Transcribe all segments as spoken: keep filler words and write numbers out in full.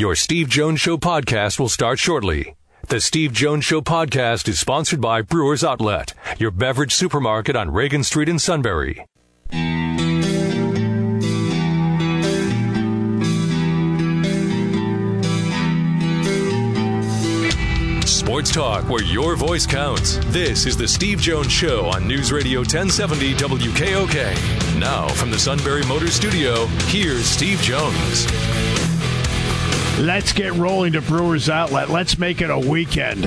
Your Steve Jones Show podcast will start shortly. The Steve Jones Show podcast is sponsored by Brewers Outlet, your beverage supermarket on Reagan Street in Sunbury. Sports talk where your voice counts. This is the Steve Jones Show on News Radio ten seventy W K O K. Now from the Sunbury Motors Studio, here's Steve Jones. Let's get rolling to Brewers Outlet. Let's make it a weekend.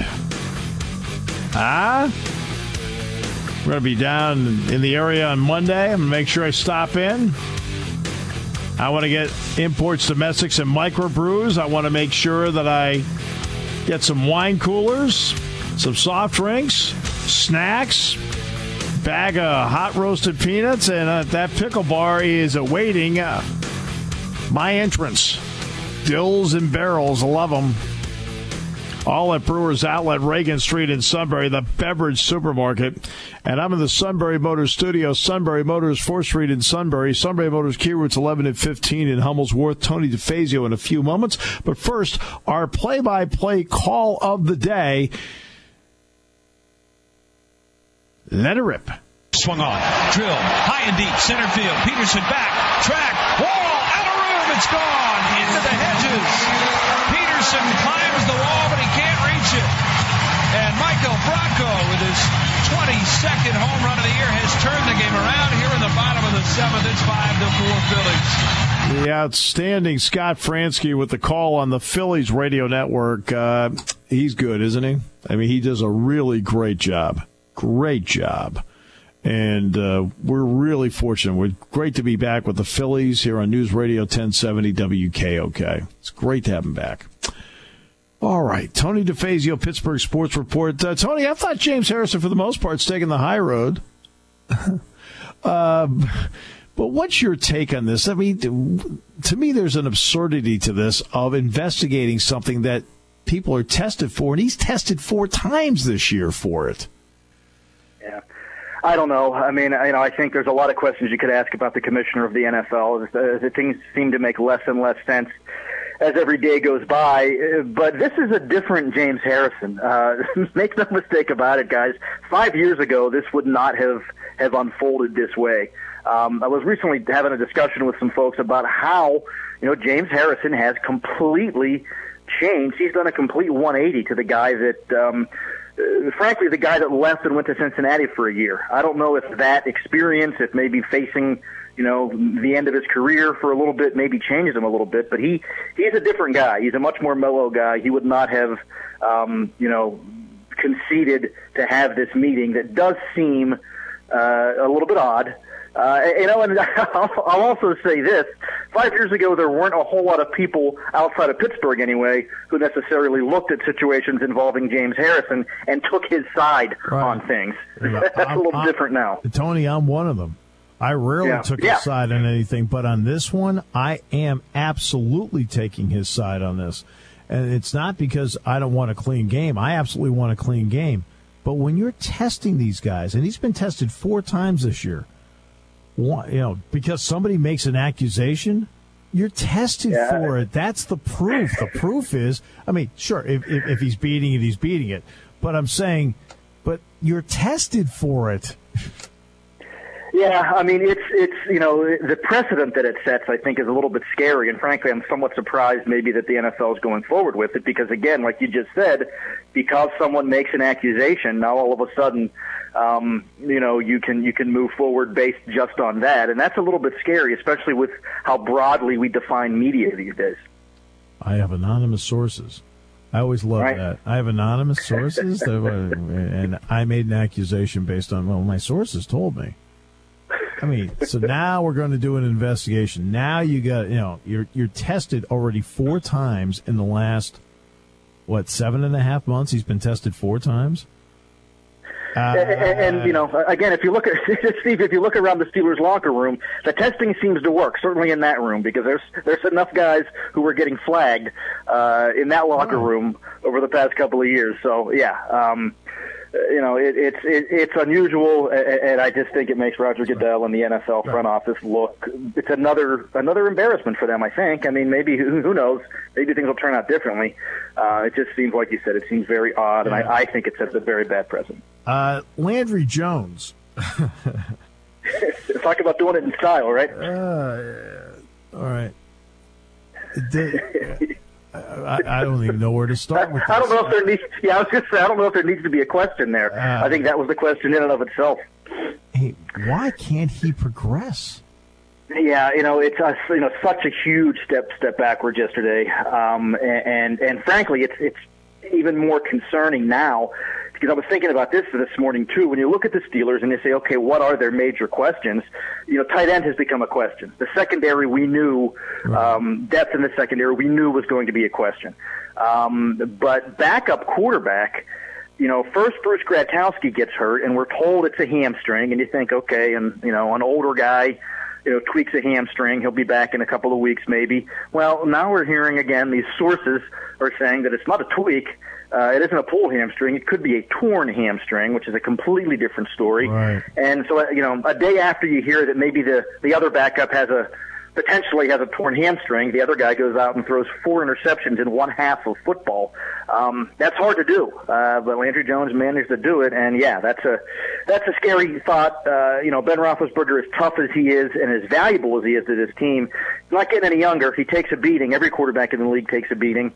Ah? We're going to be down in the area on Monday. I'm going to make sure I stop in. I want to get imports, domestics, and microbrews. I want to make sure that I get some wine coolers, some soft drinks, snacks, bag of hot roasted peanuts, and uh, that pickle bar is awaiting uh, my entrance. Dills and barrels, I love them. All at Brewers Outlet, Reagan Street in Sunbury, the beverage supermarket. And I'm in the Sunbury Motors studio. Sunbury Motors, fourth Street in Sunbury. Sunbury Motors, Key Routes eleven and fifteen in Hummel's Worth. Tony DeFazio in a few moments. But first, our play-by-play call of the day. Let it rip. Swung on, drill, high and deep, center field. Peterson back, track, wall, out of room, it's gone. Into the hedges. Peterson climbs the wall, but he can't reach it. And Michael Branco, with his twenty-second home run of the year, has turned the game around here in the bottom of the seventh. It's five to four Phillies. The outstanding Scott Fransky with the call on the Phillies radio network. Uh, he's good, isn't he? I mean, he does a really great job. Great job. And uh, we're really fortunate. We're great to be back with the Phillies here on News Radio ten seventy W K O K. It's great to have them back. All right, Tony DeFazio, Pittsburgh Sports Report. Uh, Tony, I thought James Harrison, for the most part, is taking the high road. uh, but what's your take on this? I mean, to me, there's an absurdity to this of investigating something that people are tested for, and he's tested four times this year for it. Yeah. I don't know. I mean, you know, I think there's a lot of questions you could ask about the commissioner of the N F L. Uh, things seem to make less and less sense as every day goes by. But this is a different James Harrison. Uh, make no mistake about it, guys. Five years ago, this would not have, have unfolded this way. Um, I was recently having a discussion with some folks about how, you know, James Harrison has completely changed. He's done a complete one eighty to the guy that um, – Uh, frankly, the guy that left and went to Cincinnati for a year. I don't know if that experience, if maybe facing, you know, the end of his career for a little bit, maybe changes him a little bit. But he, he's a different guy. He's a much more mellow guy. He would not have, um, you know, conceded to have this meeting that does seem uh, a little bit odd. Uh, you know, and I'll, I'll also say this. Five years ago, there weren't a whole lot of people outside of Pittsburgh, anyway, who necessarily looked at situations involving James Harrison and took his side right on things. Yeah, That's I'm, a little I'm, different now. Tony, I'm one of them. I rarely yeah. took yeah. his side on anything, but on this one, I am absolutely taking his side on this. And it's not because I don't want a clean game. I absolutely want a clean game. But when you're testing these guys, and he's been tested four times this year, One, you know, because somebody makes an accusation, you're tested yeah. for it. That's the proof. The proof is, I mean, sure, if, if, if he's beating it, he's beating it. But I'm saying, but you're tested for it. Yeah, I mean, it's, it's you know, the precedent that it sets, I think, is a little bit scary. And frankly, I'm somewhat surprised maybe that the N F L is going forward with it because, again, like you just said, because someone makes an accusation, now all of a sudden, um, you know, you can you can move forward based just on that. And that's a little bit scary, especially with how broadly we define media these days. I have anonymous sources. I always love right. that. I have anonymous sources, that, and I made an accusation based on, well, my sources told me. I mean, so now we're going to do an investigation. Now you got, you know, you're you're tested already four times in the last, what, seven and a half months? He's been tested four times. Uh, and, and, you know, again, if you look at Steve, if you look around the Steelers locker room, the testing seems to work, certainly in that room, because there's there's enough guys who were getting flagged uh, in that locker room over the past couple of years. So, yeah. Um, you know, it, it's it, it's unusual, and I just think it makes Roger Goodell and the N F L front office look. It's another another embarrassment for them. I think. I mean, maybe who, who knows? Maybe things will turn out differently. Uh, it just seems like you said. It seems very odd, and I, I think it sets a very bad precedent. Uh, Landry Jones. Talk about doing it in style, right? Uh, all right. The, I, I don't even know where to start with this. I don't know if there needs. Yeah, I was just saying, I don't know if there needs to be a question there. Uh, I think that was the question in and of itself. Hey, why can't he progress? Yeah, you know, it's uh, you know such a huge step step backward yesterday, um, and, and and frankly, it's it's even more concerning now. Because I was thinking about this this morning, too. When you look at the Steelers and you say, okay, what are their major questions? You know, tight end has become a question. The secondary, we knew, um, depth in the secondary, we knew was going to be a question. Um, but backup quarterback, you know, first Bruce Gradkowski gets hurt, and we're told it's a hamstring, and you think, okay, and, you know, an older guy, you know, tweaks a hamstring, he'll be back in a couple of weeks maybe. Well, now we're hearing again, these sources are saying that it's not a tweak. Uh, it isn't a pulled hamstring. It could be a torn hamstring, which is a completely different story. Right. And so, you know, a day after you hear that maybe the, the other backup has a potentially has a torn hamstring, the other guy goes out and throws four interceptions in one half of football. Um, that's hard to do, uh, but Landry Jones managed to do it. And yeah, that's a that's a scary thought. Uh, you know, Ben Roethlisberger, as tough as he is and as valuable as he is to this team, he's not getting any younger. He takes a beating. Every quarterback in the league takes a beating.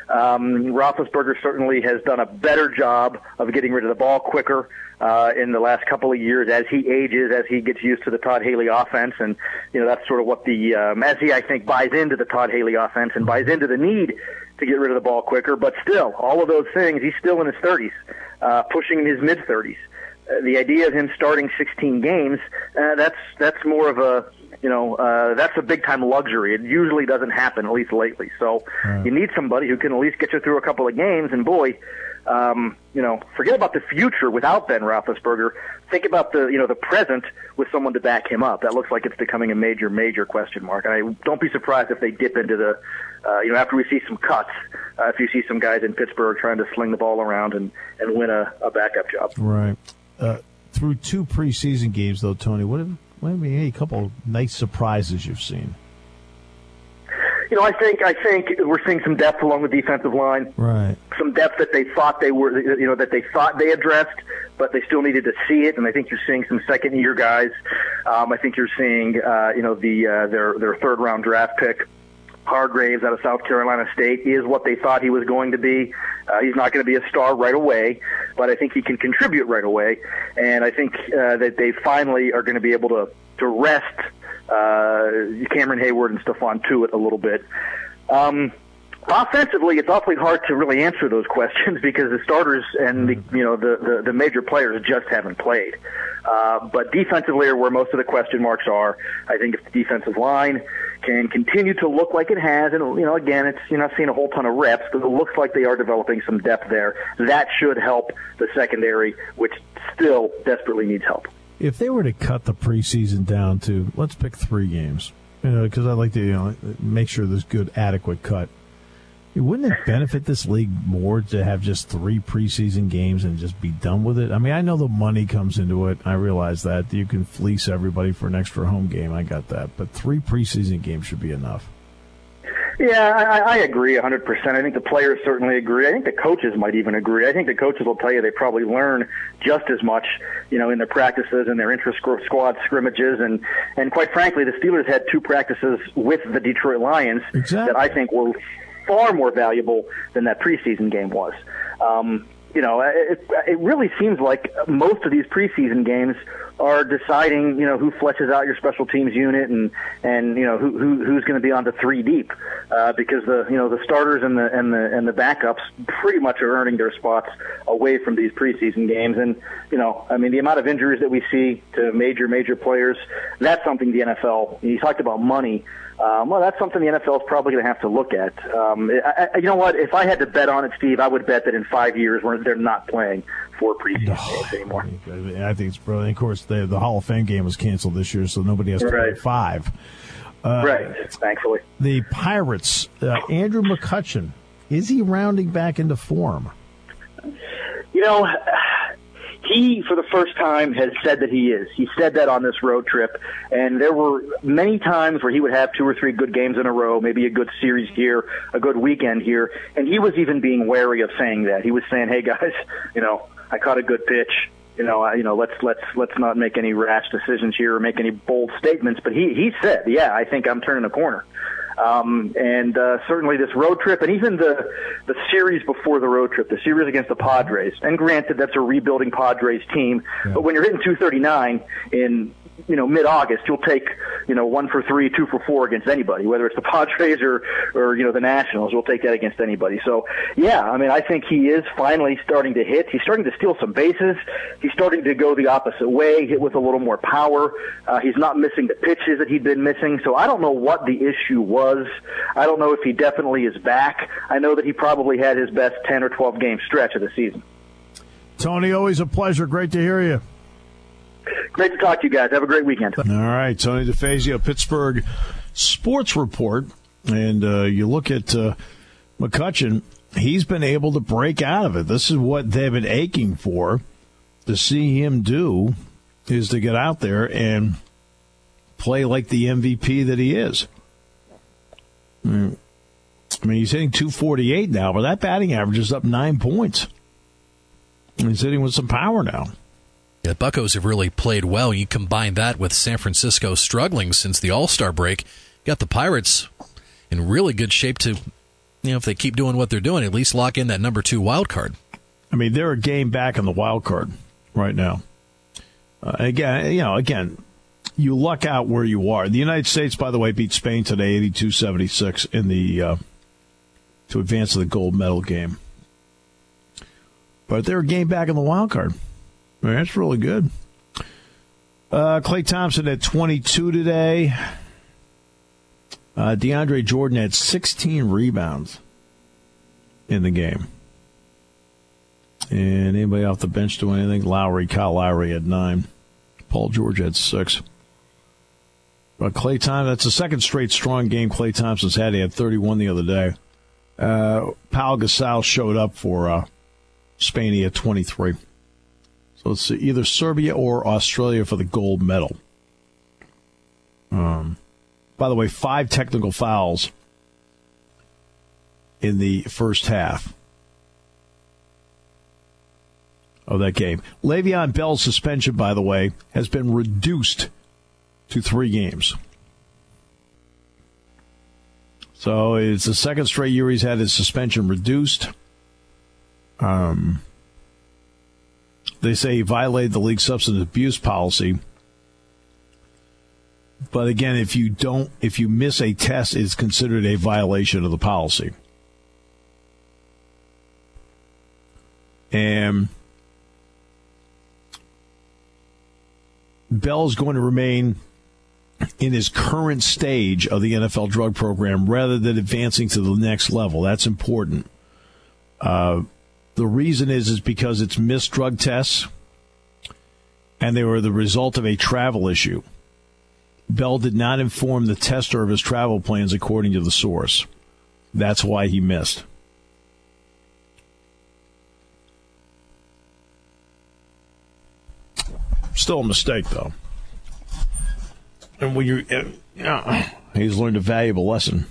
Um, Roethlisberger certainly has done a better job of getting rid of the ball quicker uh, in the last couple of years as he ages, as he gets used to the Todd Haley offense. And, you know, that's sort of what the, um, as he, I think, buys into the Todd Haley offense and buys into the need to get rid of the ball quicker. But still, all of those things, he's still in his thirties, uh, pushing in his mid-thirties. Uh, the idea of him starting sixteen games, uh, that's, that's more of a, You know, uh, that's a big-time luxury. It usually doesn't happen, at least lately. So right. You need somebody who can at least get you through a couple of games. And, boy, um, you know, forget about the future without Ben Roethlisberger. Think about the, you know, the present with someone to back him up. That looks like it's becoming a major, major question mark. And I don't be surprised if they dip into the, uh, you know, after we see some cuts, uh, if you see some guys in Pittsburgh trying to sling the ball around and, and win a, a backup job. Right. Uh, through two preseason games, though, Tony, what have maybe a couple nice surprises you've seen? You know, I think I think we're seeing some depth along the defensive line. Right. Some depth that they thought they were, you know, that they thought they addressed, but they still needed to see it. And I think you're seeing some second-year guys. Um, I think you're seeing, uh, you know, the uh, their their third-round draft pick, Hargraves out of South Carolina State, is what they thought he was going to be. Uh, he's not going to be a star right away, but I think he can contribute right away. And I think uh, that they finally are going to be able to, to rest uh, Cameron Hayward and Stephon Tuitt a little bit. Um, offensively, it's awfully hard to really answer those questions because the starters and the, you know the, the, the major players just haven't played. Uh, but defensively are where most of the question marks are. I think if the defensive line can continue to look like it has, and, you know, again, it's, you're not seeing a whole ton of reps, but it looks like they are developing some depth there. That should help the secondary, which still desperately needs help. If they were to cut the preseason down to, let's pick three games, you know, because I like to, you know, make sure there's good, adequate cut. Wouldn't it benefit this league more to have just three preseason games and just be done with it? I mean, I know the money comes into it. I realize that. You can fleece everybody for an extra home game. I got that. But three preseason games should be enough. Yeah, I, I agree one hundred percent. I think the players certainly agree. I think the coaches might even agree. I think the coaches will tell you they probably learn just as much, you know, in their practices and their intra-squad scrimmages. And, and quite frankly, the Steelers had two practices with the Detroit Lions exactly. that I think were far more valuable than that preseason game was. Um, you know, it, it really seems like most of these preseason games are deciding, you know, who fleshes out your special teams unit and, and you know, who, who who's going to be on the three deep, uh, because the, you know, the starters and the, and the, and the backups pretty much are earning their spots away from these preseason games. And, you know, I mean, the amount of injuries that we see to major, major players, that's something the N F L, you talked about money. Um, well, that's something the N F L is probably going to have to look at. Um, I, I, you know what? If I had to bet on it, Steve, I would bet that in five years when they're not playing four preseason oh, games anymore. I think it's brilliant. Of course, the, the Hall of Fame game was canceled this year, so nobody has to right. play five. Uh, right, thankfully. The Pirates, uh, Andrew McCutchen, is he rounding back into form? You know, he, for the first time, has said that he is. He said that on this road trip, and there were many times where he would have two or three good games in a row, maybe a good series here, a good weekend here, and he was even being wary of saying that. He was saying, hey, guys, you know, I caught a good pitch. You know, I, you know, let's let's let's not make any rash decisions here or make any bold statements. But he he said, yeah, I think I'm turning a corner. Um, and uh, certainly this road trip, and even the the series before the road trip, the series against the Padres. And granted, that's a rebuilding Padres team. Yeah. But when you're hitting two thirty-nine in you know mid-August, you'll take you know one for three, two for four against anybody, whether it's the Padres or or you know the Nationals. You'll take that against anybody. So yeah, I mean, I think he is finally starting to hit. He's starting to steal some bases. He's starting to go the opposite way, hit with a little more power. Uh, he's not missing the pitches that he'd been missing. So I don't know what the issue was. I don't know if he definitely is back. I know that he probably had his best ten or twelve game stretch of the season. Tony, always a pleasure. Great to hear you. Great to talk to you guys. Have a great weekend. All right, Tony DeFazio, Pittsburgh Sports Report. And uh, you look at uh, McCutchen, he's been able to break out of it. This is what they've been aching for, to see him do, is to get out there and play like the M V P that he is. I mean, he's hitting two forty-eight now, but that batting average is up nine points. And he's hitting with some power now. The Buccos have really played well. You combine that with San Francisco struggling since the All-Star break. You got the Pirates in really good shape to, you know, if they keep doing what they're doing, at least lock in that number two wild card. I mean, they're a game back in the wild card right now. Uh, again, you know, again, you luck out where you are. The United States, by the way, beat Spain today, eighty-two seventy-six, in the uh, to advance to the gold medal game. But they're a game back in the wild card. I mean, that's really good. Uh, Klay Thompson had twenty-two today. Uh, DeAndre Jordan had sixteen rebounds in the game. And anybody off the bench do anything? Lowry, Kyle Lowry had nine. Paul George had six. But Klay Thompson, that's the second straight strong game Klay Thompson's had. He had thirty-one the other day. Uh, Pau Gasol showed up for uh, Spain. He had twenty-three. So it's either Serbia or Australia for the gold medal. Um, by the way, five technical fouls in the first half of that game. Le'Veon Bell's suspension, by the way, has been reduced to three games. So it's the second straight year he's had his suspension reduced. Um, they say he violated the league substance abuse policy. But again, if you don't, if you miss a test, it's considered a violation of the policy. And Bell's going to remain in his current stage of the N F L drug program rather than advancing to the next level. That's important. Uh, the reason is is because it's missed drug tests, and they were the result of a travel issue. Bell did not inform the tester of his travel plans, according to the source. That's why he missed. Still a mistake, though. And when you, uh, he's learned a valuable lesson.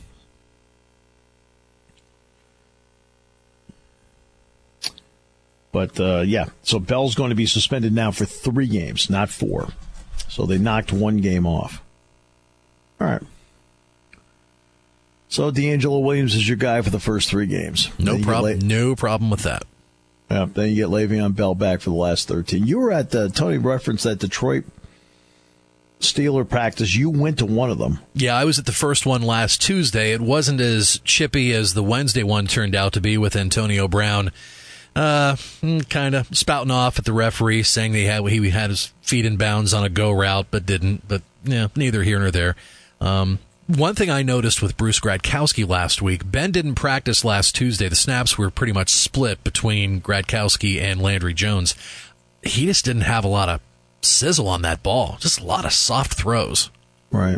But, uh, yeah, so Bell's going to be suspended now for three games, not four. So they knocked one game off. All right. So D'Angelo Williams is your guy for the first three games. No problem. La- no problem with that. Yeah, then you get Le'Veon Bell back for the last thirteen. You were at the, Tony referenced that Detroit Steeler practice. You went to one of them. Yeah, I was at the first one last Tuesday. It wasn't as chippy as the Wednesday one turned out to be, with Antonio Brown uh, kind of spouting off at the referee, saying that he had, he had his feet in bounds on a go route, but didn't. But yeah, neither here nor there. Um, one thing I noticed with Bruce Gradkowski last week, Ben didn't practice last Tuesday. The snaps were pretty much split between Gradkowski and Landry Jones. He just didn't have a lot of sizzle on that ball. Just a lot of soft throws. Right.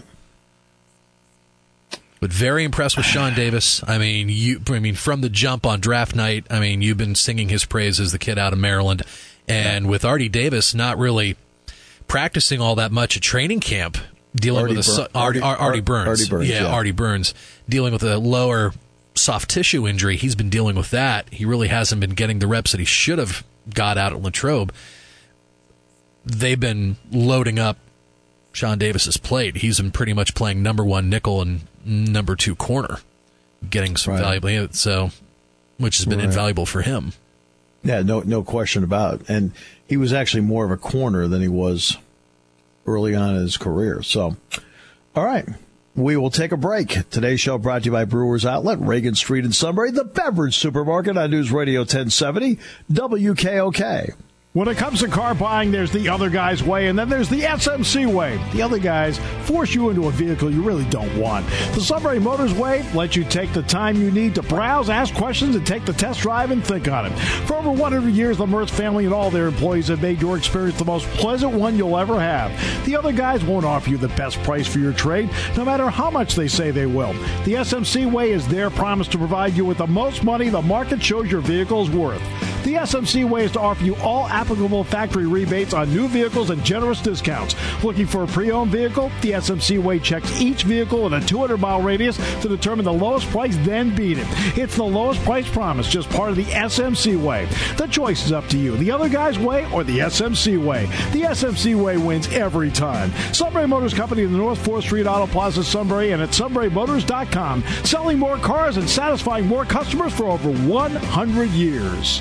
But very impressed with Sean Davis. I mean, you. I mean, from the jump on draft night, I mean, you've been singing his praises, the kid out of Maryland. And yeah. with Artie Davis not really practicing all that much at training camp, dealing Artie with a Bur- Artie, Artie, Artie Burns, Artie Burns, yeah, yeah, Artie Burns, dealing with a lower soft tissue injury. He's been dealing with that. He really hasn't been getting the reps that he should have got out at Latrobe. They've been loading up Sean Davis's plate. He's been pretty much playing number one nickel and number two corner, getting some right. valuable, so which has been right. invaluable for him. Yeah, no, no question about it. And he was actually more of a corner than he was early on in his career. So, all right. We will take a break. Today's show brought to you by Brewers Outlet, Reagan Street in Sunbury, the beverage supermarket on News Radio ten seventy W K O K. When it comes to car buying, there's the other guy's way, and then there's the S M C way. The other guys force you into a vehicle you really don't want. The Sunbury Motors way lets you take the time you need to browse, ask questions, and take the test drive and think on it. For over one hundred years, the Mertz family and all their employees have made your experience the most pleasant one you'll ever have. The other guys won't offer you the best price for your trade, no matter how much they say they will. The S M C way is their promise to provide you with the most money the market shows your vehicle is worth. The S M C way is to offer you all applicable factory rebates on new vehicles and generous discounts. Looking for a pre-owned vehicle? The S M C way checks each vehicle in a two hundred mile radius to determine the lowest price, then beat it. It's the lowest price promise, just part of the S M C way. The choice is up to you. The other guy's way or the S M C way. The S M C way wins every time. Sunbury Motors Company in the North fourth Street Auto Plaza, Sunbury, and at sunbury motors dot com. Selling more cars and satisfying more customers for over one hundred years.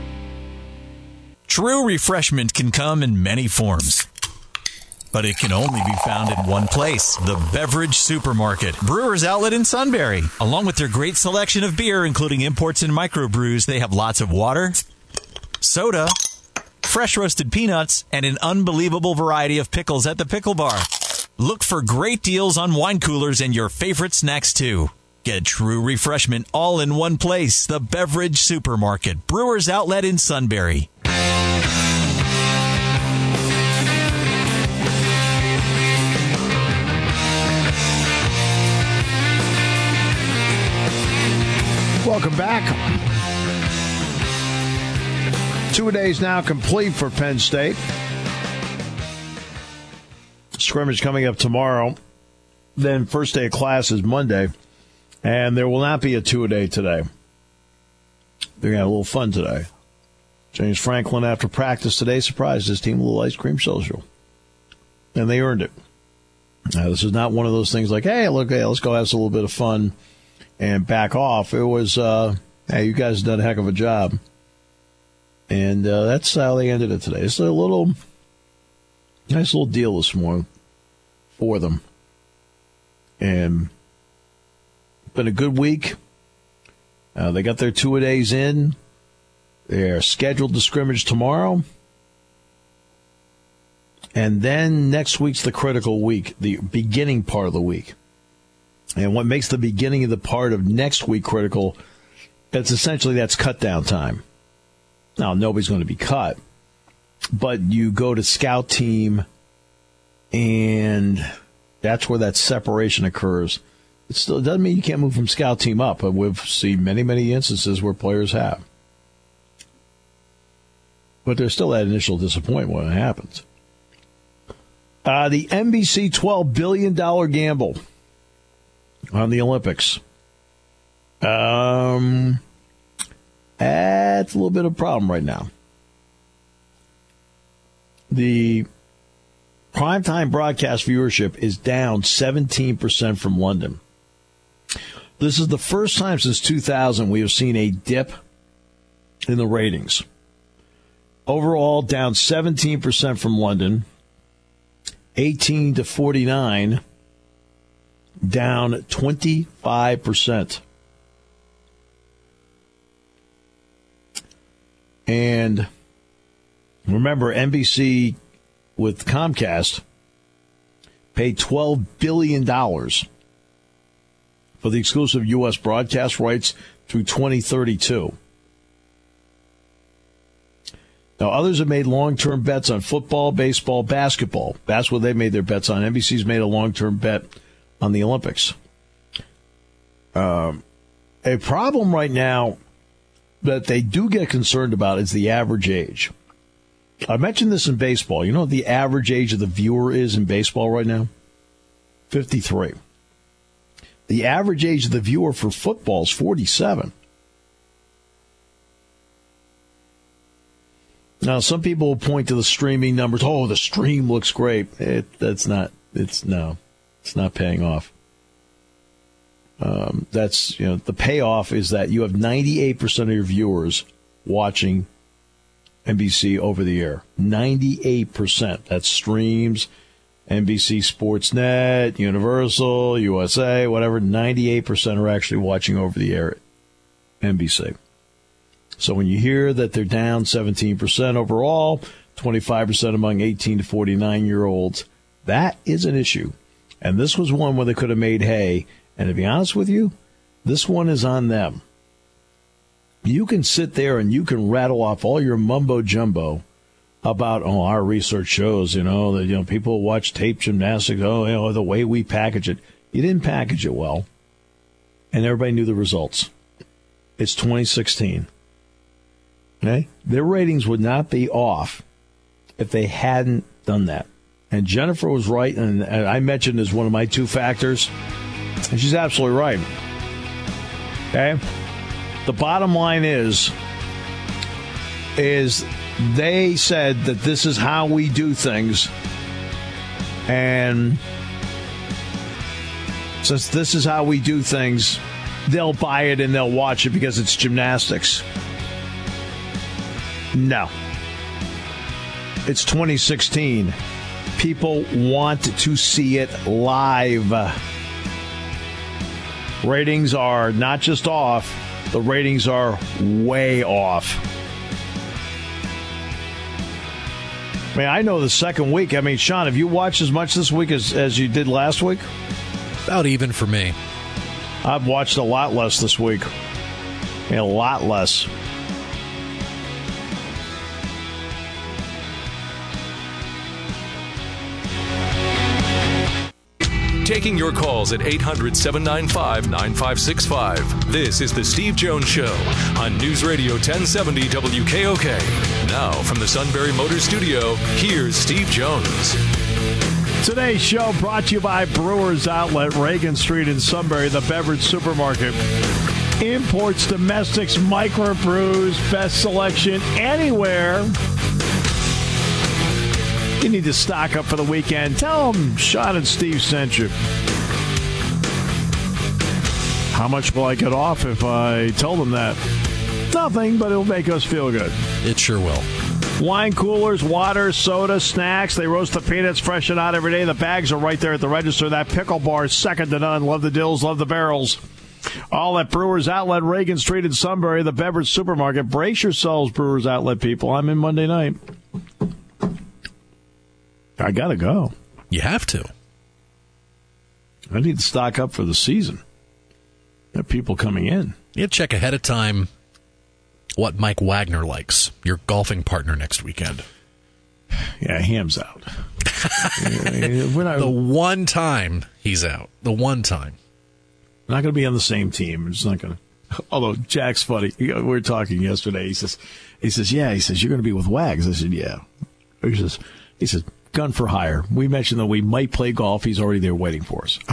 True refreshment can come in many forms, but it can only be found in one place, the Beverage Supermarket. Brewers Outlet in Sunbury. Along with their great selection of beer, including imports and microbrews, they have lots of water, soda, fresh roasted peanuts, and an unbelievable variety of pickles at the pickle bar. Look for great deals on wine coolers and your favorite snacks, too. Get true refreshment all in one place, the Beverage Supermarket. Brewers Outlet in Sunbury. Welcome back. Two days now complete for Penn State. Scrimmage coming up tomorrow. Then first day of class is Monday. And there will not be a two-a-day today. They're going to have a little fun today. James Franklin, after practice today, surprised his team with a little ice cream social. And they earned it. Now, this is not one of those things like, hey, look, hey, let's go have a little bit of fun and back off. It was, uh, hey, you guys done a heck of a job. And uh, that's how they ended it today. It's a little, nice little deal this morning for them. And been a good week. Uh, they got their two-a-days in. They're scheduled to scrimmage tomorrow. And then next week's the critical week, the beginning part of the week. And what makes the beginning of the part of next week critical, that's essentially that's cut down time. Now, nobody's going to be cut, but you go to scout team, and that's where that separation occurs. It still doesn't mean you can't move from scout team up, but we've seen many, many instances where players have. But there's still that initial disappointment when it happens. Uh, the N B C twelve billion dollars gamble on the Olympics. Um, that's a little bit of a problem right now. The primetime broadcast viewership is down seventeen percent from London. This is the first time since two thousand we have seen a dip in the ratings. Overall, down seventeen percent from London, eighteen to forty-nine, down twenty-five percent. And remember, N B C with Comcast paid twelve billion dollars for the exclusive U S broadcast rights through twenty thirty-two. Now, others have made long-term bets on football, baseball, basketball. That's what they made their bets on. N B C's made a long-term bet on the Olympics. Um, a problem right now that they do get concerned about is the average age. I mentioned this in baseball. You know what the average age of the viewer is in baseball right now? fifty-three. The average age of the viewer for football is forty-seven. Now, some people will point to the streaming numbers. Oh, the stream looks great. It, that's not, it's no, it's not paying off. Um, that's, you know, the payoff is that you have ninety-eight percent of your viewers watching N B C over the air. ninety-eight percent. That's streams, N B C Sports Net, Universal, U S A, whatever. ninety-eight percent are actually watching over the air N B C. So when you hear that they're down seventeen percent overall, twenty-five percent among eighteen to forty-nine-year-olds, that is an issue. And this was one where they could have made hay. And to be honest with you, this one is on them. You can sit there and you can rattle off all your mumbo-jumbo about, oh, our research shows, you know, that, you know, people watch tape gymnastics, oh, you know, the way we package it. You didn't package it well. And everybody knew the results. It's twenty sixteen. Okay? Their ratings would not be off if they hadn't done that. And Jennifer was right, and, and I mentioned as one of my two factors, and she's absolutely right. Okay? The bottom line is, is they said that this is how we do things. And since this is how we do things, they'll buy it and they'll watch it because it's gymnastics. No. It's twenty sixteen. People want to see it live. Ratings are not just off, the ratings are way off. I mean, I know the second week. I mean, Sean, have you watched as much this week as, as you did last week? About even for me. I've watched a lot less this week. I mean, a lot less. Taking your calls at eight hundred, seven nine five, nine five six five. This is the Steve Jones Show on News Radio ten seventy W K O K. Now from the Sunbury Motors Studio, here's Steve Jones. Today's show brought to you by Brewers Outlet, Reagan Street in Sunbury, the beverage supermarket. Imports, domestics, microbrews, best selection anywhere. You need to stock up for the weekend. Tell them Sean and Steve sent you. How much will I get off if I tell them that? Nothing, but it'll make us feel good. It sure will. Wine coolers, water, soda, snacks. They roast the peanuts fresh and out every day. The bags are right there at the register. That pickle bar is second to none. Love the dills, love the barrels. All at Brewers Outlet, Reagan Street in Sunbury, the beverage supermarket. Brace yourselves, Brewers Outlet people. I'm in Monday night. I got to go. You have to. I need to stock up for the season. There are people coming in. You check ahead of time what Mike Wagner likes, your golfing partner next weekend. Yeah, Ham's out. We're not, the one time he's out. The one time. Not going to be on the same team. It's not going to. Although Jack's funny. We were talking yesterday. He says, he says, yeah, he says, you're going to be with Wags. I said, yeah. He says, he says, gun for hire. We mentioned that we might play golf. He's already there waiting for us.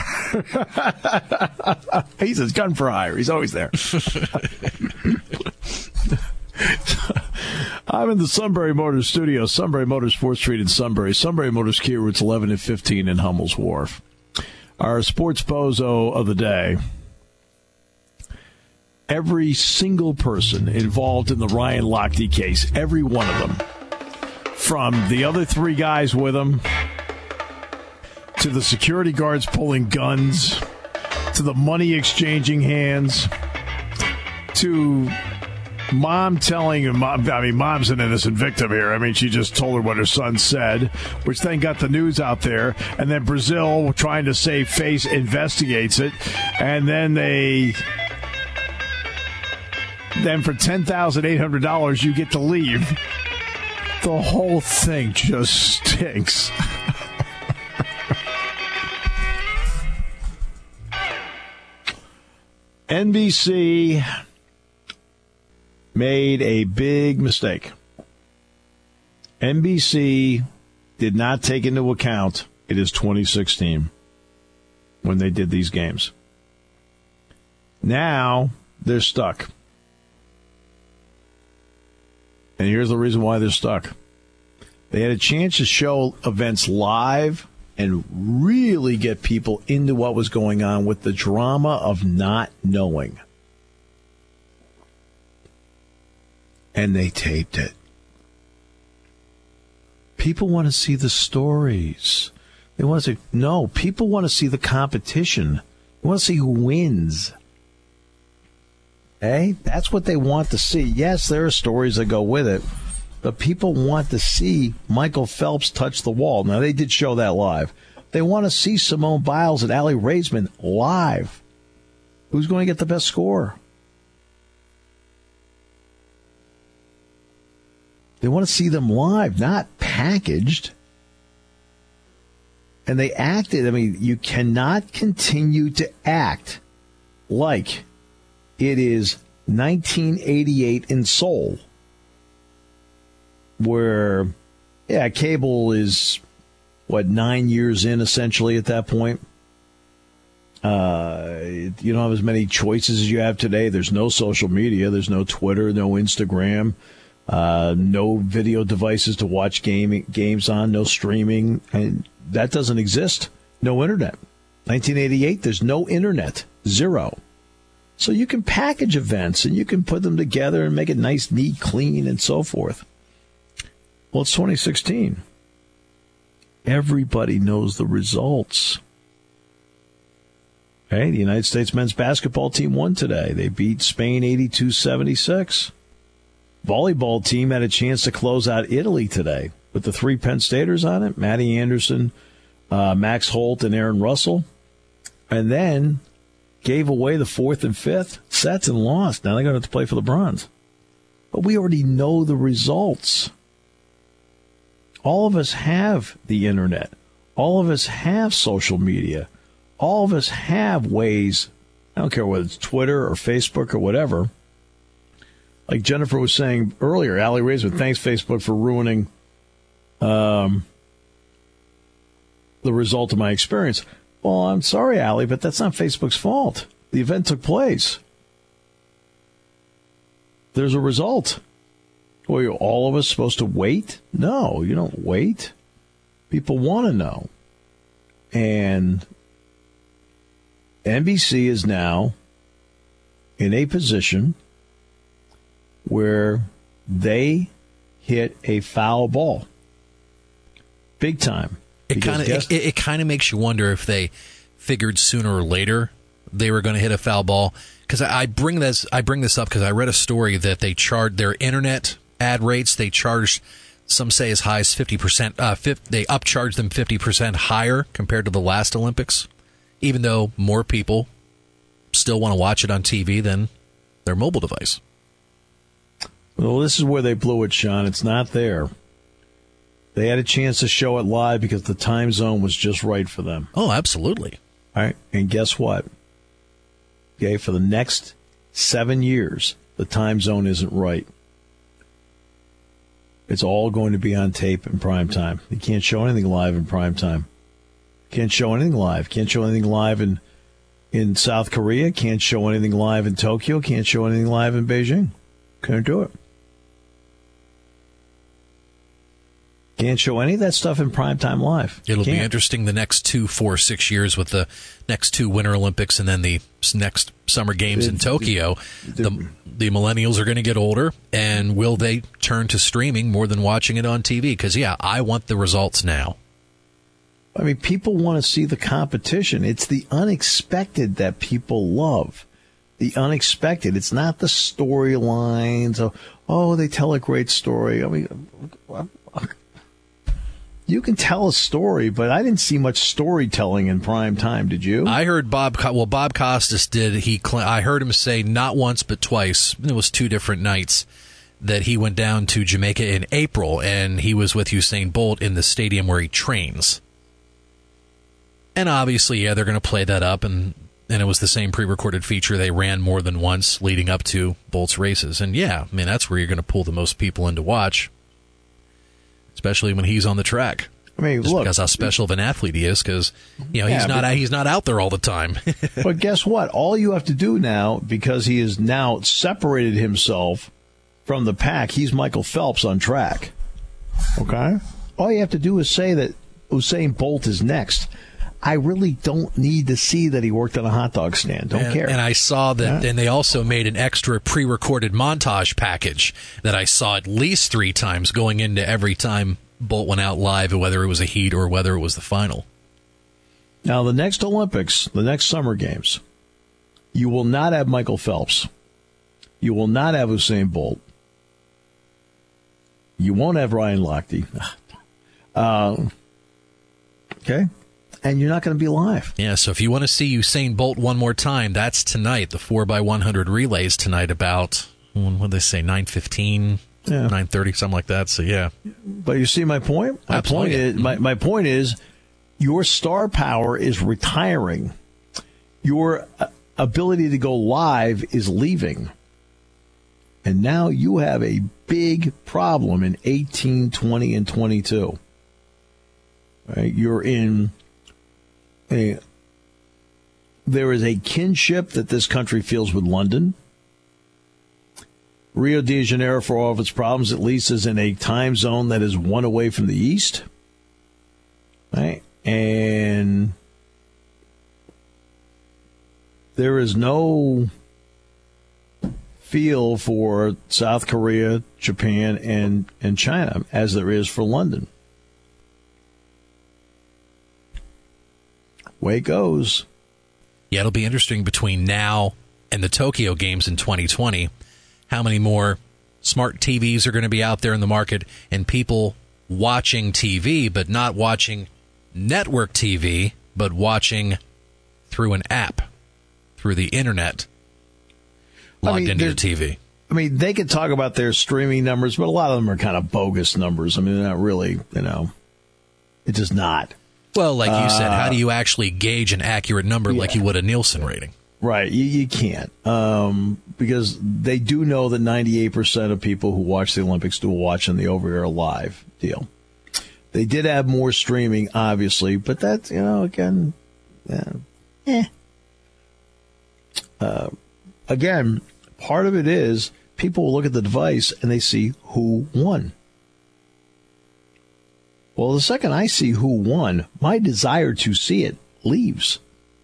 He says, gun for hire. He's always there. I'm in the Sunbury Motors studio. Sunbury Motors, fourth Street in Sunbury. Sunbury Motors Kia routes eleven and fifteen in Hummel's Wharf. Our sports bozo of the day. Every single person involved in the Ryan Lochte case, every one of them, from the other three guys with him, to the security guards pulling guns, to the money exchanging hands, to mom telling him, I mean, mom's an innocent victim here. I mean, she just told her what her son said, which then got the news out there. And then Brazil, trying to save face, investigates it. And then they... Then for ten thousand eight hundred dollars, you get to leave. The whole thing just stinks. N B C made a big mistake. N B C did not take into account it is twenty sixteen when they did these games. Now they're stuck. And here's the reason why they're stuck. They had a chance to show events live and really get people into what was going on with the drama of not knowing. And they taped it. People want to see the stories. They want to see, no, people want to see the competition. They want to see who wins. Hey, that's what they want to see. Yes, there are stories that go with it, but people want to see Michael Phelps touch the wall. Now, they did show that live. They want to see Simone Biles and Aly Raisman live. Who's going to get the best score? They want to see them live, not packaged. And they acted, I mean, you cannot continue to act like it is nineteen eighty-eight in Seoul, where, yeah, cable is, what, nine years in, essentially, at that point. Uh, you don't have as many choices as you have today. There's no social media. There's no Twitter, no Instagram, uh, no video devices to watch game, games on, no streaming. And that doesn't exist. No internet. nineteen eighty-eight, there's no internet. Zero. So you can package events and you can put them together and make it nice, neat, clean, and so forth. Well, it's twenty sixteen. Everybody knows the results. Hey, the United States men's basketball team won today. They beat Spain eighty-two seventy-six. Volleyball team had a chance to close out Italy today with the three Penn Staters on it, Matty Anderson, uh, Max Holt, and Aaron Russell. And then gave away the fourth and fifth sets and lost. Now they're going to have to play for the bronze. But we already know the results. All of us have the internet. All of us have social media. All of us have ways, I don't care whether it's Twitter or Facebook or whatever. Like Jennifer was saying earlier, Aly Raisman, thanks Facebook for ruining um, the result of my experience. Well, I'm sorry, Aly, but that's not Facebook's fault. The event took place. There's a result. Were all of us supposed to wait? No, you don't wait. People want to know. And N B C is now in a position where they hit a foul ball. Big time. It kind of it, it kind of makes you wonder if they figured sooner or later they were going to hit a foul ball. Because I, I bring this I bring this up because I read a story that they charged their internet ad rates. They charged, some say as high as fifty percent. Uh, fifty, they upcharged them fifty percent higher compared to the last Olympics, even though more people still want to watch it on T V than their mobile device. Well, this is where they blew it, Sean. It's not there. They had a chance to show it live because the time zone was just right for them. Oh, absolutely. All right. And guess what? Okay, for the next seven years, the time zone isn't right. It's all going to be on tape in prime time. You can't show anything live in prime time. Can't show anything live. Can't show anything live in, in South Korea. Can't show anything live in Tokyo. Can't show anything live in Beijing. Can't do it. Can't show any of that stuff in primetime live. It'll Can't. be interesting the next two, four, six years with the next two Winter Olympics and then the next Summer Games in Tokyo. The, the millennials are going to get older, and will they turn to streaming more than watching it on T V? Because, yeah, I want the results now. I mean, people want to see the competition. It's the unexpected that people love. The unexpected. It's not the storylines. Of, oh, they tell a great story. I mean, you can tell a story, but I didn't see much storytelling in prime time. Did you? I heard Bob. Well, Bob Costas did. He. I heard him say not once but twice. It was two different nights that he went down to Jamaica in April, and he was with Usain Bolt in the stadium where he trains. And obviously, yeah, they're going to play that up, and and it was the same pre-recorded feature they ran more than once leading up to Bolt's races. And yeah, I mean that's where you're going to pull the most people in to watch. especially when he's on the track. I mean, Just look, because how special of an athlete he is, because you know he's yeah, not but, he's not out there all the time. But guess what? All you have to do now, because he has now separated himself from the pack, he's Michael Phelps on track. Okay? All you have to do is say that Usain Bolt is next. I really don't need to see that he worked on a hot dog stand. Don't and, care. And I saw that, yeah. and they also made an extra pre-recorded montage package that I saw at least three times going into every time Bolt went out live, whether it was a heat or whether it was the final. Now, the next Olympics, the next Summer Games, you will not have Michael Phelps. You will not have Usain Bolt. You won't have Ryan Lochte. Uh, okay? And you're not going to be live. Yeah, so if you want to see Usain Bolt one more time, that's tonight. The four by one hundred relays tonight about, what did they say, nine fifteen, yeah. nine thirty, something like that. So, yeah. But you see my point? My Absolutely. point is, my, my point is your star power is retiring. Your ability to go live is leaving. And now you have a big problem in eighteen, twenty, and twenty-two. Right? You're in a, there is a kinship that this country feels with London. Rio de Janeiro, for all of its problems, at least is in a time zone that is one away from the East. Right? And there is no feel for South Korea, Japan, and, and China as there is for London. Way it goes. Yeah, it'll be interesting between now and the Tokyo Games in twenty twenty. How many more smart T Vs are going to be out there in the market and people watching T V, but not watching network T V, but watching through an app, through the internet, logged I mean, into the T V. I mean, they could talk about their streaming numbers, but a lot of them are kind of bogus numbers. I mean, they're not really, you know, it's just not. Well, like you uh, said, how do you actually gauge an accurate number yeah. like you would a Nielsen rating? Right, you, you can't, um, because they do know that ninety-eight percent of people who watch the Olympics do watch in the over-air live deal. They did have more streaming, obviously, but that's, you know, again, yeah, eh. Uh, again, part of it is people will look at the device and they see who won. Well, the second I see who won, my desire to see it leaves.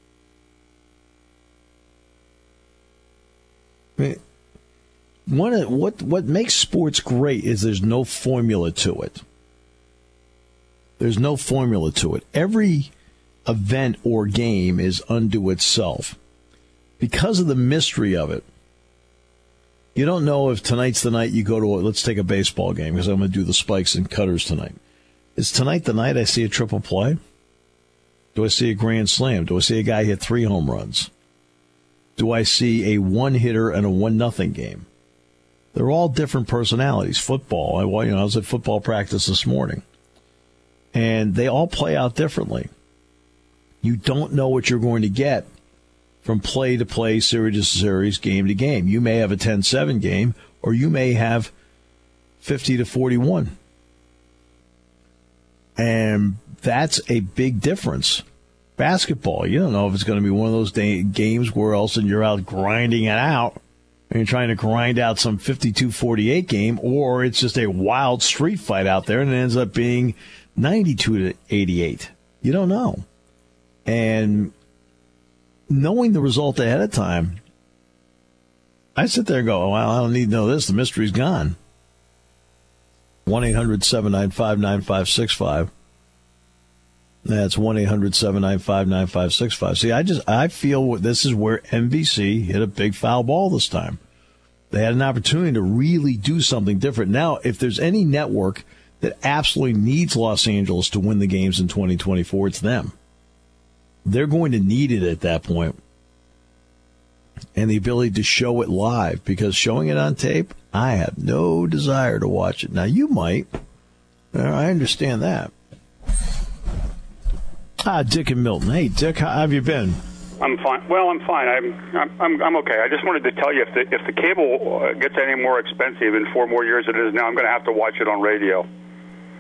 I mean, one, what what makes sports great is there's no formula to it. There's no formula to it. Every event or game is unto itself. Because of the mystery of it, you don't know if tonight's the night you go to, a, let's take a baseball game, because I'm going to do the spikes and cutters tonight. Is tonight the night I see a triple play? Do I see a grand slam? Do I see a guy hit three home runs? Do I see a one-hitter and a one-nothing game? They're all different personalities. Football, I, you know, I was at football practice this morning, and they all play out differently. You don't know what you're going to get from play to play, series to series, game to game. You may have a ten seven game, or you may have fifty to forty-one. And that's a big difference. Basketball, you don't know if it's going to be one of those day- games where all of a sudden you're out grinding it out, and you're trying to grind out some fifty-two forty-eight game, or it's just a wild street fight out there and it ends up being ninety-two to eighty-eight. You don't know. And knowing the result ahead of time, I sit there and go, well, I don't need to know this. The mystery's gone. one eight hundred seven nine five nine five six five. That's one eight hundred seven nine five nine five six five. See, I just I feel this is where N B C hit a big foul ball this time. They had an opportunity to really do something different. Now, if there's any network that absolutely needs Los Angeles to win the games in twenty twenty-four, it's them. They're going to need it at that point. And the ability to show it live, because showing it on tape, I have no desire to watch it. Now, you might. I understand that. Ah, Dick and Milton. Hey, Dick, how have you been? I'm fine. Well, I'm fine. I'm I'm I'm okay. I just wanted to tell you, if the if the cable gets any more expensive in four more years than it is now, I'm going to have to watch it on radio.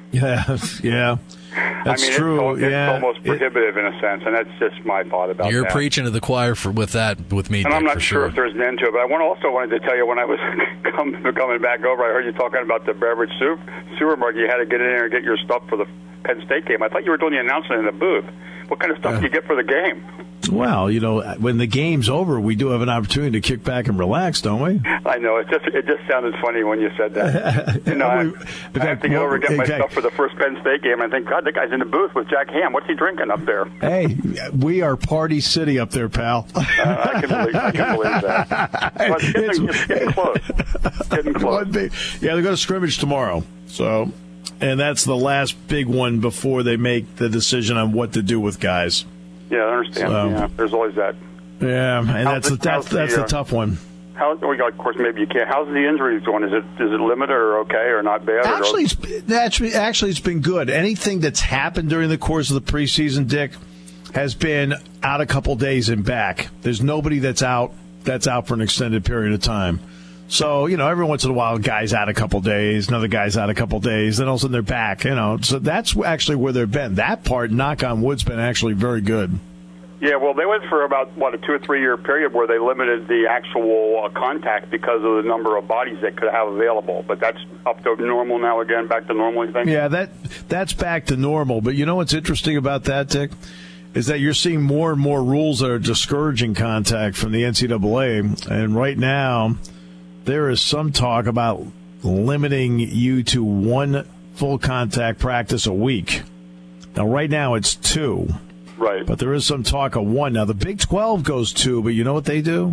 Yeah, yeah. That's I mean, true. It's, it's yeah. almost prohibitive in a sense, and that's just my thought about You're that. You're preaching to the choir for, with that, with me, And Dick, I'm not for sure sure if there's an end to it, but I want also wanted to tell you when I was coming, coming back over, I heard you talking about the beverage soup, supermarket. You had to get in there and get your stuff for the Penn State game. I thought you were doing the announcement in the booth. What kind of stuff Uh, do you get for the game? Well, you know, when the game's over, we do have an opportunity to kick back and relax, don't we? I know. It just it just sounded funny when you said that. You know, I, I have to get over and get my stuff for the first Penn State game. I think, God, the guy's in the booth with Jack Ham. What's he drinking up there? Hey, we are Party City up there, pal. Uh, I can believe I can believe that. But it's getting, it's getting close. It's getting close. Big, yeah, they're going to scrimmage tomorrow. So, and that's the last big one before they make the decision on what to do with guys. Yeah, I understand. So, yeah, there's always that. Yeah, and How's that's the, the, that's the, that's uh, the tough one. How? Well, of course, maybe you can't. How's the injuries going? Is it is it limited or okay or not bad? Actually, or it's, actually, actually, it's been good. Anything that's happened during the course of the preseason, Dick, has been out a couple days and back. There's nobody that's out that's out for an extended period of time. So, you know, every once in a while, a guy's out a couple days, another guy's out a couple days, then all of a sudden they're back. You know, so that's actually where they've been. That part, knock on wood's been actually very good. Yeah, well, they went for about, what, a two- or three-year period where they limited the actual uh, contact because of the number of bodies they could have available. But that's up to normal now again, back to normal, you think? Yeah, that that's back to normal. But you know what's interesting about that, Dick, is that you're seeing more and more rules that are discouraging contact from the N C double A. And right now, there is some talk about limiting you to one full contact practice a week. Now, right now, it's two. Right. But there is some talk of one. Now, the Big twelve goes two, but you know what they do?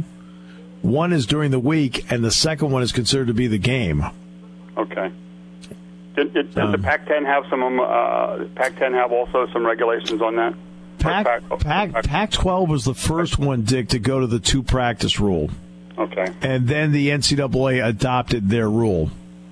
One is during the week, and the second one is considered to be the game. Okay. Did, did, did Um, the Pac ten have some, um, uh, Pac ten have also some regulations on that? Pac, Pac, Pac, Pac, Pac twelve was the first one, Dick, to go to the two-practice rule. Okay. And then the N C double A adopted their rule.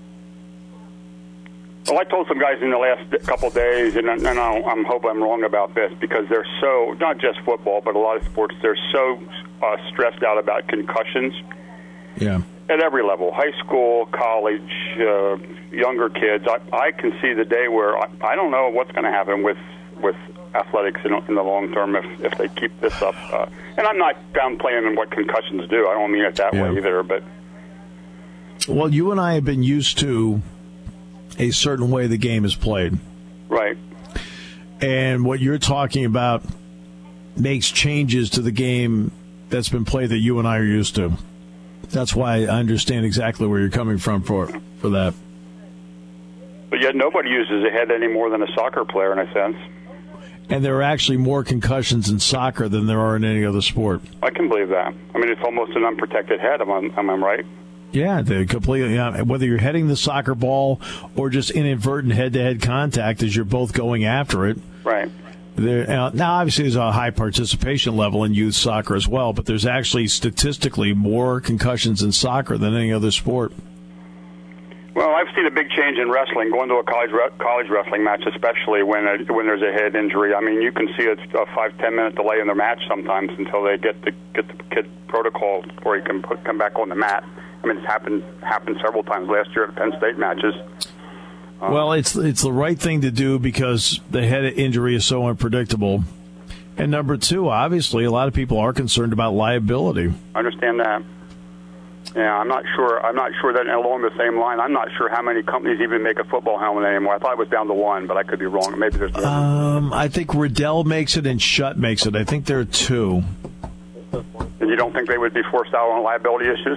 Well, I told some guys in the last couple of days, and, and I I'm hope I'm wrong about this, because they're so, not just football, but a lot of sports, they're so uh, stressed out about concussions. Yeah. At every level, high school, college, uh, younger kids. I, I can see the day where I, I don't know what's going to happen with, with athletics in, in the long term if, if they keep this up. Uh, and I'm not downplaying on what concussions do. I don't mean it that Yeah. way either, but... Well, you and I have been used to a certain way the game is played. Right. And what you're talking about makes changes to the game that's been played that you and I are used to. That's why I understand exactly where you're coming from for for that. But yet nobody uses a head any more than a soccer player, in a sense. And there are actually more concussions in soccer than there are in any other sport. I can believe that. I mean, it's almost an unprotected head, am I, am I right? Yeah, they completely. Yeah, whether you're heading the soccer ball or just inadvertent head-to-head contact as you're both going after it. Right. There, uh, now, obviously, there's a high participation level in youth soccer as well, but there's actually statistically more concussions in soccer than any other sport. Well, I've seen a big change in wrestling, going to a college re- college wrestling match, especially when a, when there's a head injury. I mean, you can see a, a five ten minute delay in the match sometimes until they get the get the kid protocol before he can put, come back on the mat. I mean, it's happened happened several times last year at Penn State matches. Um, Well, it's it's the right thing to do because the head injury is so unpredictable. And number two, obviously, a lot of people are concerned about liability. I understand that. Yeah, I'm not sure. I'm not sure that along the same line. I'm not sure how many companies even make a football helmet anymore. I thought it was down to one, but I could be wrong. Maybe there's. Um, I think Riddell makes it and Schutt makes it. I think there are two. And you don't think they would be forced out on liability issues?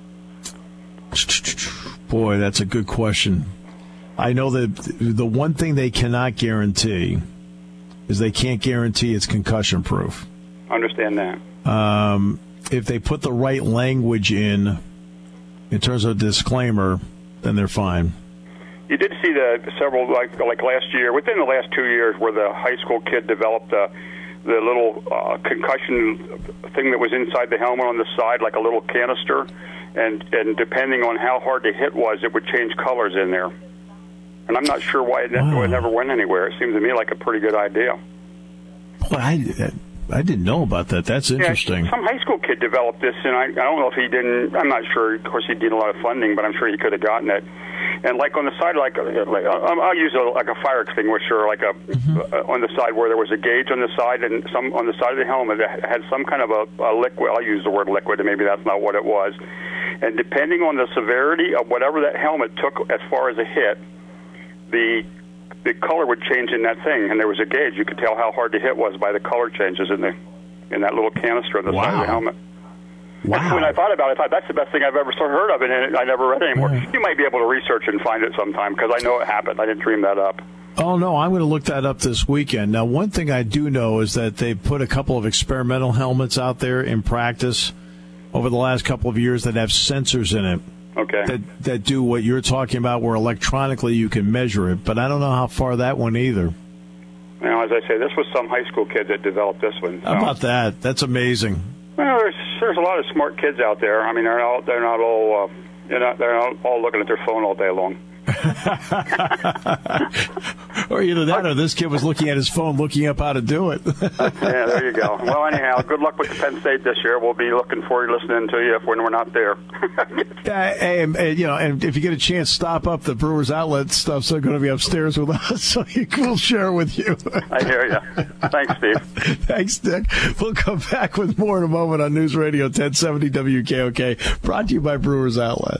Boy, that's a good question. I know that the one thing they cannot guarantee is they can't guarantee it's concussion proof. Understand that. Um, if they put the right language in, in terms of disclaimer, then they're fine. You did see the several, like like last year, within the last two years, where the high school kid developed a, the little uh, concussion thing that was inside the helmet on the side, like a little canister, and, and depending on how hard the hit was, it would change colors in there. And I'm not sure why it, Wow. it never went anywhere. It seems to me like a pretty good idea. Well, I, I didn't know about that. That's interesting. Yeah, some high school kid developed this, and I, I don't know if he didn't. I'm not sure. Of course, he did a lot of funding, but I'm sure he could have gotten it. And like on the side, like, like I'll use a, like a fire extinguisher, like a mm-hmm. uh, on the side where there was a gauge on the side, and some on the side of the helmet that had some kind of a, a liquid. I'll use the word liquid, and maybe that's not what it was. And depending on the severity of whatever that helmet took as far as a hit, the the color would change in that thing, and there was a gauge. You could tell how hard the hit was by the color changes in the in that little canister on the wow. side of the helmet. Wow. When I thought about it, I thought that's the best thing I've ever heard of, and I never read it anymore. Yeah. You might be able to research and find it sometime, because I know it happened. I didn't dream that up. Oh, no, I'm going to look that up this weekend. Now, one thing I do know is that they put a couple of experimental helmets out there in practice over the last couple of years that have sensors in it. Okay. That that do what you're talking about, where electronically you can measure it. But I don't know how far that went either. Now, as I say, this was some high school kid that developed this one. So. How about that? That's amazing. Well, there's there's a lot of smart kids out there. I mean, they're all they're not all uh, they're not they're not all looking at their phone all day long. Or either that, or this kid was looking at his phone, looking up how to do it. Yeah, there you go. Well, anyhow, good luck with the Penn State this year. We'll be looking forward to listening to you if when we're not there. Yeah, and, and, you know, and if you get a chance, stop up. The Brewers Outlet stuff's going to be upstairs with us, so we'll share with you. I hear you. Thanks, Steve. Thanks, Dick. We'll come back with more in a moment on News Radio ten seventy W K O K, brought to you by Brewers Outlet.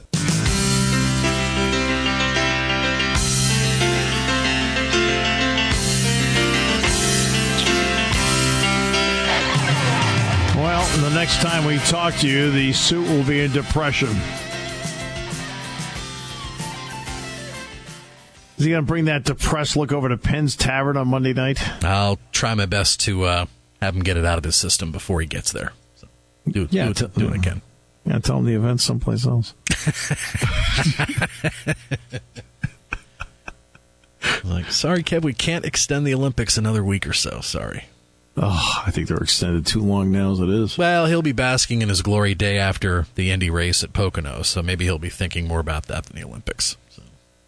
The next time we talk to you, the suit will be in depression. Is he going to bring that depressed look over to Penn's Tavern on Monday night? I'll try my best to uh, have him get it out of his system before he gets there. So do, yeah, do, t- do it again. Yeah, tell him the event's someplace else. Like, sorry, Kev, we can't extend the Olympics another week or so. Sorry. Oh, I think they're extended too long now as it is. Well, he'll be basking in his glory day after the Indy race at Pocono, so maybe he'll be thinking more about that than the Olympics. So.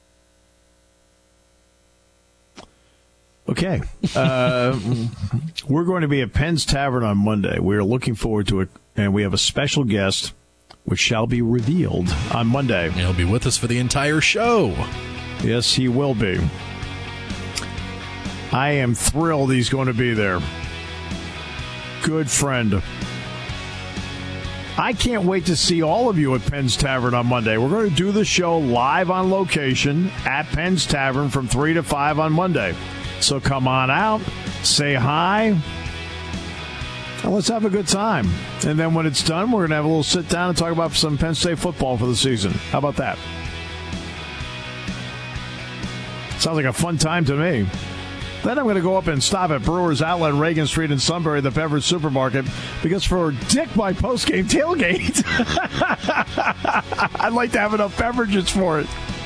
Okay. Uh, we're going to be at Penn's Tavern on Monday. We are looking forward to it, and we have a special guest, which shall be revealed on Monday. He'll be with us for the entire show. Yes, he will be. I am thrilled he's going to be there. Good friend. I can't wait to see all of you at Penn's Tavern on Monday. We're going to do the show live on location at Penn's Tavern from three to five on Monday. So come on out, say hi, and let's have a good time. And then when it's done, we're going to have a little sit down and talk about some Penn State football for the season. How about that? Sounds like a fun time to me. Then I'm going to go up and stop at Brewers Outlet, Reagan Street in Sunbury, the beverage supermarket, because for Dick, my post-game tailgate, I'd like to have enough beverages for it.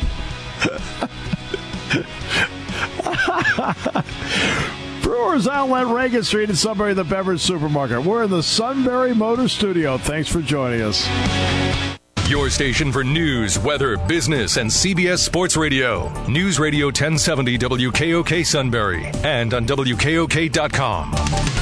Brewers Outlet, Reagan Street in Sunbury, the beverage supermarket. We're in the Sunbury Motor Studio. Thanks for joining us. Your station for news, weather, business, and C B S Sports Radio. News Radio ten seventy W K O K Sunbury and on W K O K dot com.